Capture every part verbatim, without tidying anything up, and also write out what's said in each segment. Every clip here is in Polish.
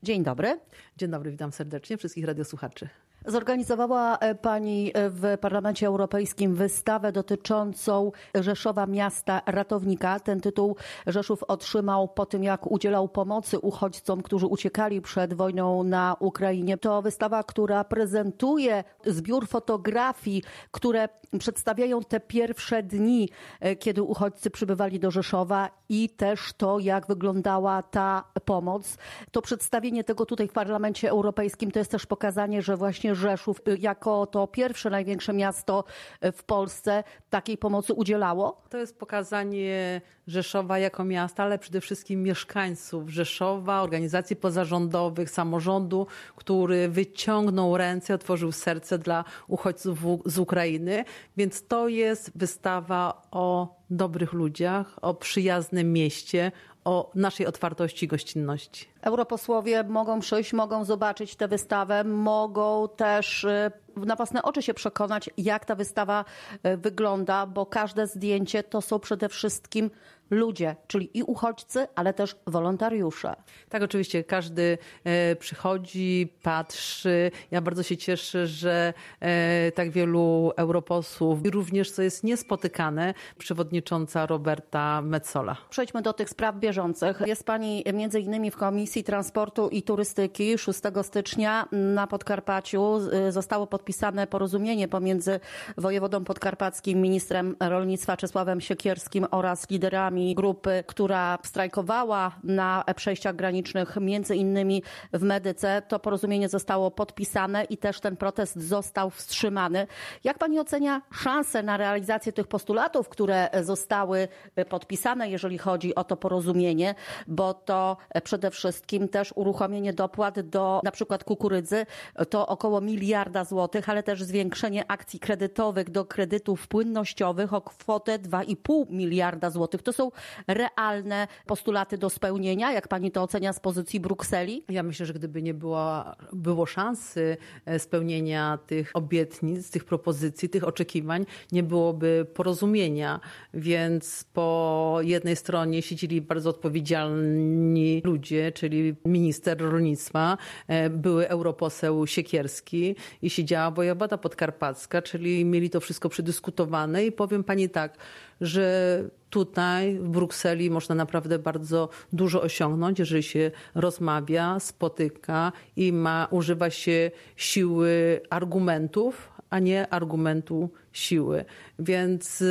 Dzień dobry. Dzień dobry, witam serdecznie wszystkich radiosłuchaczy. Zorganizowała Pani w Parlamencie Europejskim wystawę dotyczącą Rzeszowa Miasta Ratownika. Ten tytuł Rzeszów otrzymał po tym, jak udzielał pomocy uchodźcom, którzy uciekali przed wojną na Ukrainie. To wystawa, która prezentuje zbiór fotografii, które przedstawiają te pierwsze dni, kiedy uchodźcy przybywali do Rzeszowa i też to, jak wyglądała ta pomoc. To przedstawienie tego tutaj w Parlamencie Europejskim to jest też pokazanie, że właśnie Rzeszów jako to pierwsze największe miasto w Polsce takiej pomocy udzielało? To jest pokazanie Rzeszowa jako miasta, ale przede wszystkim mieszkańców Rzeszowa, organizacji pozarządowych, samorządu, który wyciągnął ręce, otworzył serce dla uchodźców z Ukrainy. Więc to jest wystawa o dobrych ludziach, o przyjaznym mieście, o naszej otwartości i gościnności. Europosłowie mogą przyjść, mogą zobaczyć tę wystawę, mogą też na własne oczy się przekonać, jak ta wystawa wygląda, bo każde zdjęcie to są przede wszystkim ludzie, czyli i uchodźcy, ale też wolontariusze. Tak, oczywiście. Każdy e, przychodzi, patrzy. Ja bardzo się cieszę, że e, tak wielu europosłów i również, co jest niespotykane, przewodnicząca Roberta Metsola. Przejdźmy do tych spraw bieżących. Jest Pani między innymi w Komisji Transportu i Turystyki. szóstego stycznia na Podkarpaciu zostało podpisane porozumienie pomiędzy wojewodą podkarpackim, ministrem rolnictwa Czesławem Siekierskim oraz liderami grupy, która strajkowała na przejściach granicznych, między innymi w Medyce. To porozumienie zostało podpisane i też ten protest został wstrzymany. Jak Pani ocenia szanse na realizację tych postulatów, które zostały podpisane, jeżeli chodzi o to porozumienie, bo to przede wszystkim też uruchomienie dopłat do na przykład kukurydzy, to około miliarda złotych, ale też zwiększenie akcji kredytowych do kredytów płynnościowych o kwotę dwa i pół miliarda złotych. To są realne postulaty do spełnienia? Jak Pani to ocenia z pozycji Brukseli? Ja myślę, że gdyby nie było, było szansy spełnienia tych obietnic, tych propozycji, tych oczekiwań, nie byłoby porozumienia. Więc po jednej stronie siedzieli bardzo odpowiedzialni ludzie, czyli minister rolnictwa, były europoseł Siekierski i siedziała wojewoda podkarpacka, czyli mieli to wszystko przedyskutowane i powiem Pani tak, że tutaj w Brukseli można naprawdę bardzo dużo osiągnąć, jeżeli się rozmawia, spotyka i ma, używa się siły argumentów, a nie argumentu siły. Więc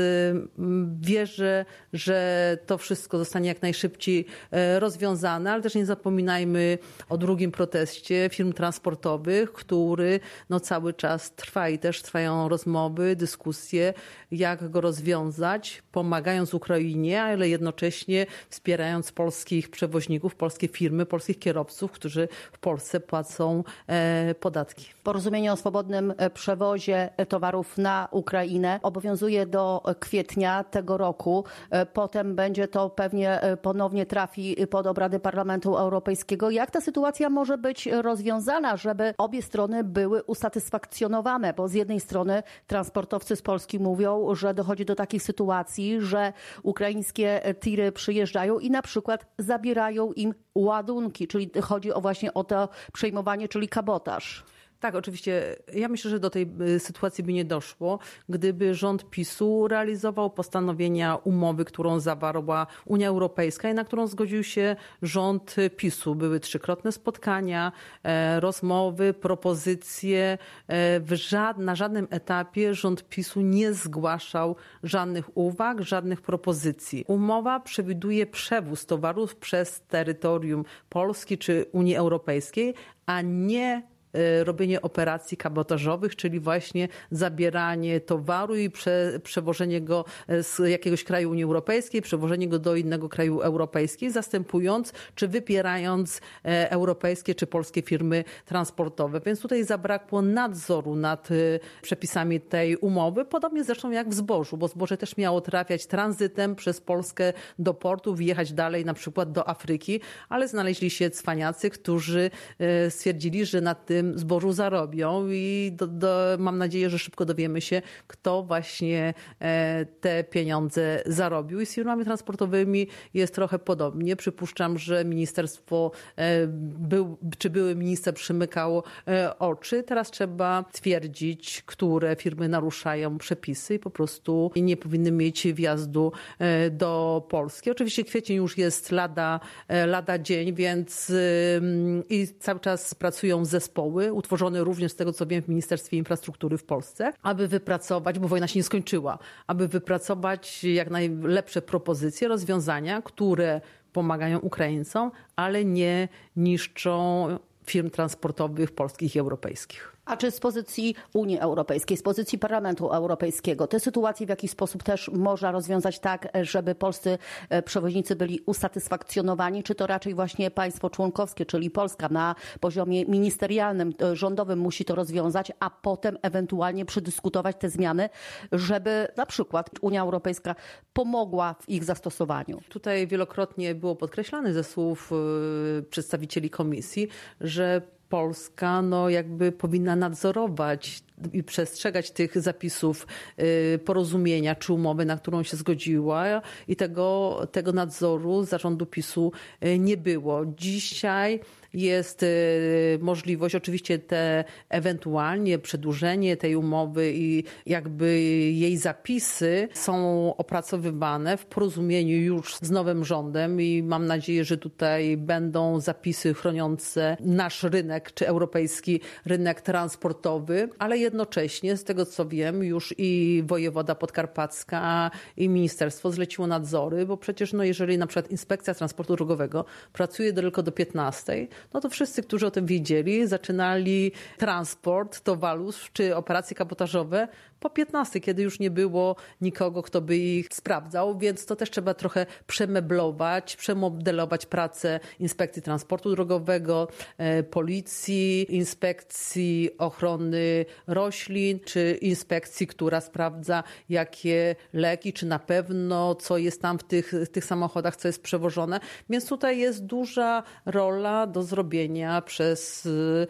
wierzę, że to wszystko zostanie jak najszybciej rozwiązane, ale też nie zapominajmy o drugim proteście firm transportowych, który no cały czas trwa i też trwają rozmowy, dyskusje, jak go rozwiązać, pomagając Ukrainie, ale jednocześnie wspierając polskich przewoźników, polskie firmy, polskich kierowców, którzy w Polsce płacą podatki. Porozumienie o swobodnym przewozie towarów na Ukrainę obowiązuje do kwietnia tego roku. Potem będzie to pewnie ponownie trafi pod obrady Parlamentu Europejskiego. Jak ta sytuacja może być rozwiązana, żeby obie strony były usatysfakcjonowane? Bo z jednej strony transportowcy z Polski mówią, że dochodzi do takich sytuacji, że ukraińskie tiry przyjeżdżają i na przykład zabierają im ładunki, czyli chodzi o właśnie o to przejmowanie, czyli kabotaż. Tak, oczywiście. Ja myślę, że do tej sytuacji by nie doszło, gdyby rząd PiSu realizował postanowienia umowy, którą zawarła Unia Europejska i na którą zgodził się rząd PiSu. Były trzykrotne spotkania, rozmowy, propozycje. W żad- na żadnym etapie rząd PiSu nie zgłaszał żadnych uwag, żadnych propozycji. Umowa przewiduje przewóz towarów przez terytorium Polski czy Unii Europejskiej, a nie robienie operacji kabotażowych, czyli właśnie zabieranie towaru i prze, przewożenie go z jakiegoś kraju Unii Europejskiej, przewożenie go do innego kraju europejskiego, zastępując czy wypierając europejskie czy polskie firmy transportowe. Więc tutaj zabrakło nadzoru nad przepisami tej umowy, podobnie zresztą jak w zbożu, bo zboże też miało trafiać tranzytem przez Polskę do portów i jechać dalej na przykład do Afryki, ale znaleźli się cwaniacy, którzy stwierdzili, że nad tym tym zbożu zarobią i do, do, mam nadzieję, że szybko dowiemy się, kto właśnie te pieniądze zarobił. I z firmami transportowymi jest trochę podobnie. Przypuszczam, że ministerstwo, był, czy były minister przymykał oczy. Teraz trzeba twierdzić, które firmy naruszają przepisy i po prostu nie powinny mieć wjazdu do Polski. Oczywiście kwiecień już jest lada, lada dzień, więc i cały czas pracują zespoły, utworzone również z tego, co wiem, w Ministerstwie Infrastruktury w Polsce, aby wypracować, bo wojna się nie skończyła, aby wypracować jak najlepsze propozycje, rozwiązania, które pomagają Ukraińcom, ale nie niszczą firm transportowych polskich i europejskich. A czy z pozycji Unii Europejskiej, z pozycji Parlamentu Europejskiego te sytuacje w jakiś sposób też można rozwiązać tak, żeby polscy przewoźnicy byli usatysfakcjonowani? Czy to raczej właśnie państwo członkowskie, czyli Polska na poziomie ministerialnym, rządowym musi to rozwiązać, a potem ewentualnie przedyskutować te zmiany, żeby na przykład Unia Europejska pomogła w ich zastosowaniu? Tutaj wielokrotnie było podkreślane ze słów przedstawicieli Komisji, że Polska no jakby powinna nadzorować i przestrzegać tych zapisów porozumienia czy umowy, na którą się zgodziła i tego, tego nadzoru zarządu PiSu nie było. Dzisiaj jest możliwość, oczywiście te ewentualnie przedłużenie tej umowy i jakby jej zapisy są opracowywane w porozumieniu już z nowym rządem i mam nadzieję, że tutaj będą zapisy chroniące nasz rynek, czy europejski rynek transportowy, ale jednocześnie z tego co wiem już i wojewoda podkarpacka i ministerstwo zleciło nadzory, bo przecież no jeżeli na przykład Inspekcja Transportu Drogowego pracuje tylko do piętnastej, no to wszyscy, którzy o tym wiedzieli, zaczynali transport towarów czy operacje kabotażowe po piętnastej, kiedy już nie było nikogo, kto by ich sprawdzał, więc to też trzeba trochę przemeblować, przemodelować pracę Inspekcji Transportu Drogowego, Policji, Inspekcji Ochrony Roślin, czy inspekcji, która sprawdza, jakie leki, czy na pewno, co jest tam w tych, w tych samochodach, co jest przewożone. Więc tutaj jest duża rola do zrobienia przez,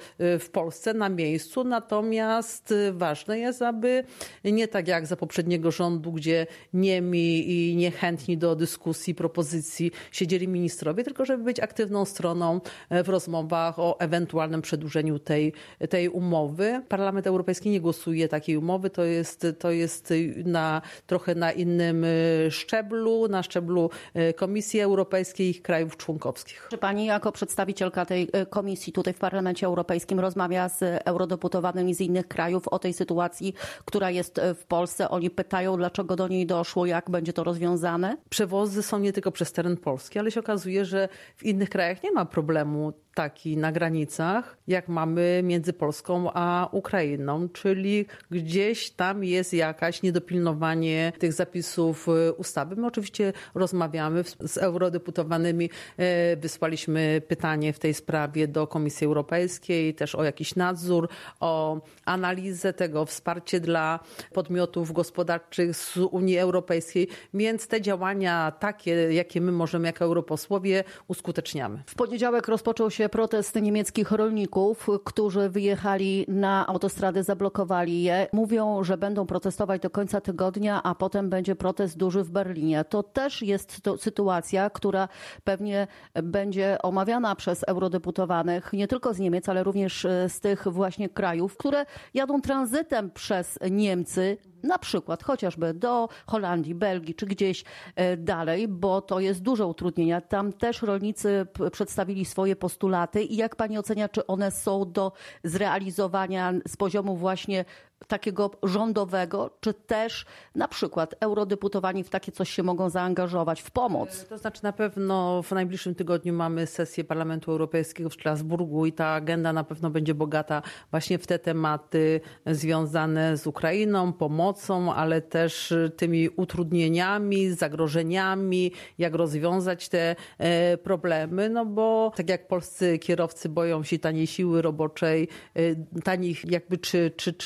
w Polsce na miejscu. Natomiast ważne jest, aby nie tak jak za poprzedniego rządu, gdzie niemi i niechętni do dyskusji, propozycji siedzieli ministrowie, tylko żeby być aktywną stroną w rozmowach o ewentualnym przedłużeniu tej, tej umowy. Parlament Europejski nie głosuje takiej umowy, to jest, to jest na, trochę na innym szczeblu, na szczeblu Komisji Europejskiej i ich krajów członkowskich. Czy pani jako przedstawicielka tej komisji tutaj w Parlamencie Europejskim rozmawia z eurodeputowanymi z innych krajów o tej sytuacji, która jest w Polsce? Oni pytają, dlaczego do niej doszło, jak będzie to rozwiązane? Przewozy są nie tylko przez teren Polski, ale się okazuje, że w innych krajach nie ma problemu taki na granicach, jak mamy między Polską a Ukrainą, czyli gdzieś tam jest jakaś niedopilnowanie tych zapisów ustawy. My oczywiście rozmawiamy z eurodeputowanymi, wysłaliśmy pytanie w tej sprawie do Komisji Europejskiej, też o jakiś nadzór, o analizę tego, wsparcie dla podmiotów gospodarczych z Unii Europejskiej, więc te działania takie, jakie my możemy jako europosłowie, uskuteczniamy. W poniedziałek rozpoczął się protest niemieckich rolników, którzy wyjechali na autostrady, zablokowali je. Mówią, że będą protestować do końca tygodnia, a potem będzie protest duży w Berlinie. To też jest to sytuacja, która pewnie będzie omawiana przez eurodeputowanych nie tylko z Niemiec, ale również z tych właśnie krajów, które jadą tranzytem przez Niemcy, na przykład chociażby do Holandii, Belgii czy gdzieś dalej, bo to jest duże utrudnienia. Tam też rolnicy przedstawili swoje postulaty i jak pani ocenia, czy one są do zrealizowania z poziomu właśnie takiego rządowego, czy też na przykład eurodeputowani w takie coś się mogą zaangażować w pomoc? To znaczy na pewno w najbliższym tygodniu mamy sesję Parlamentu Europejskiego w Strasburgu i ta agenda na pewno będzie bogata właśnie w te tematy związane z Ukrainą, pomocą, ale też tymi utrudnieniami, zagrożeniami, jak rozwiązać te problemy, no bo tak jak polscy kierowcy boją się taniej siły roboczej, tanich jakby czy, czy, czy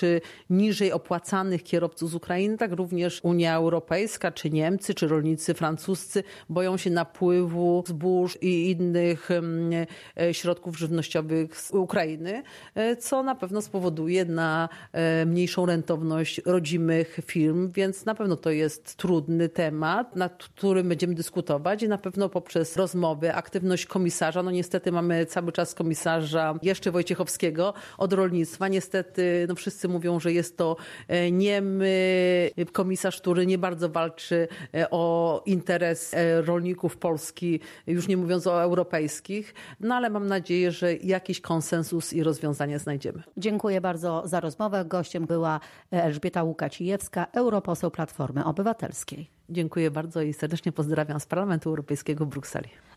niżej opłacanych kierowców z Ukrainy, tak również Unia Europejska, czy Niemcy, czy rolnicy francuscy boją się napływu zbóż i innych środków żywnościowych z Ukrainy, co na pewno spowoduje na mniejszą rentowność rodzimych firm, więc na pewno to jest trudny temat, nad którym będziemy dyskutować i na pewno poprzez rozmowy, aktywność komisarza, no niestety mamy cały czas komisarza jeszcze Wojciechowskiego od rolnictwa. Niestety no wszyscy mówią, że jest to niemy komisarz, który nie bardzo walczy o interes rolników Polski, już nie mówiąc o europejskich, no ale mam nadzieję, że jakiś konsensus i rozwiązanie znajdziemy. Dziękuję bardzo za rozmowę. Gościem była Elżbieta Łukacijewska, europoseł Platformy Obywatelskiej. Dziękuję bardzo i serdecznie pozdrawiam z Parlamentu Europejskiego w Brukseli.